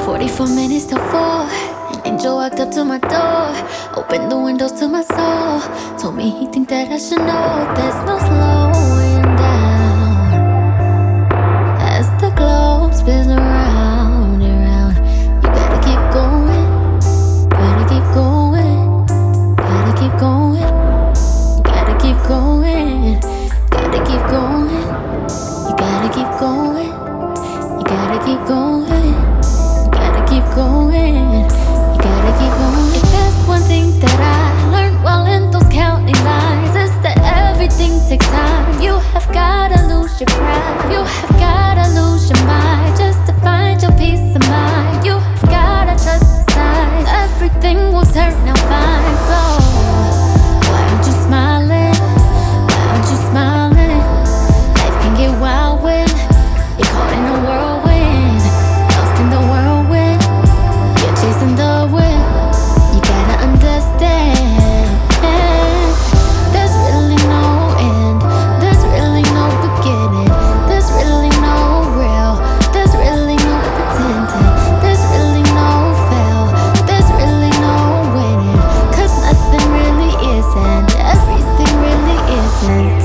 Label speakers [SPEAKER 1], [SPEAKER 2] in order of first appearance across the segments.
[SPEAKER 1] 44 minutes till 4. An angel walked up to my door, opened the windows to my soul. Told me he think that I should know there's no slowing down. As the globe spins around and round, you gotta keep going, gotta keep going, gotta keep going, gotta keep going, gotta keep going, you gotta keep going, you gotta keep going. Keep going, you gotta keep going. If there's one thing that I learned while in those counting lines, is that everything takes time. You have gotta lose your pride, you have gotta lose your mind, just to find your peace of mind. You have gotta trust the signs, everything will turn out fine. So why aren't you smiling? Why aren't you smiling? Life can get wild when you're caught in a whirlwind, lost in the whirlwind, chasing the wind. You gotta understand, there's really no end, there's really no beginning, there's really no real, there's really no pretending, there's really no fail, there's really no winning, 'cause nothing really isn't, everything really isn't.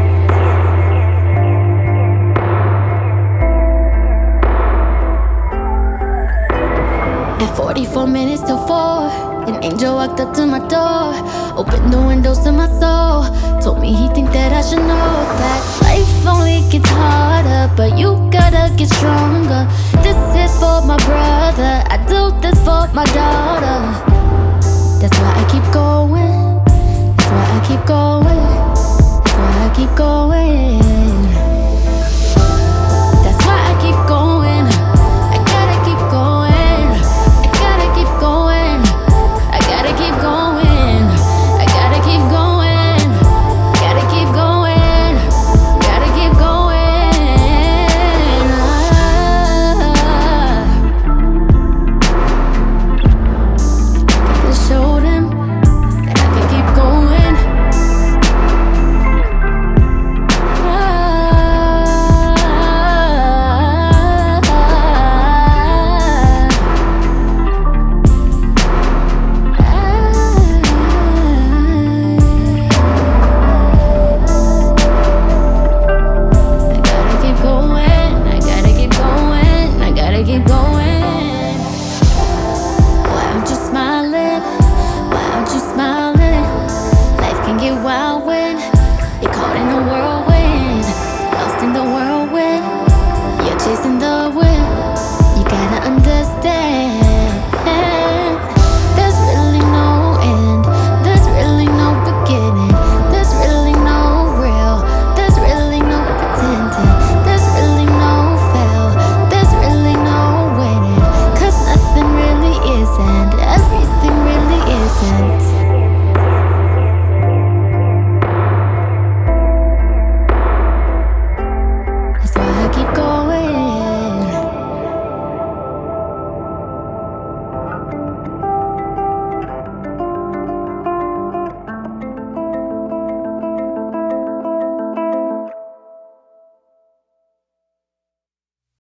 [SPEAKER 1] At 44 minutes till 4, an angel walked up to my door, opened the windows to my soul. Told me he think that I should know that life only gets harder, but you gotta get stronger. This is for my brother, I do this for my daughter. That's why I keep going, that's why I keep going, that's why I keep going. That's why I keep going, I gotta keep going. Wild when you're caught in a whirlwind, lost in the whirlwind, you're chasing the wind.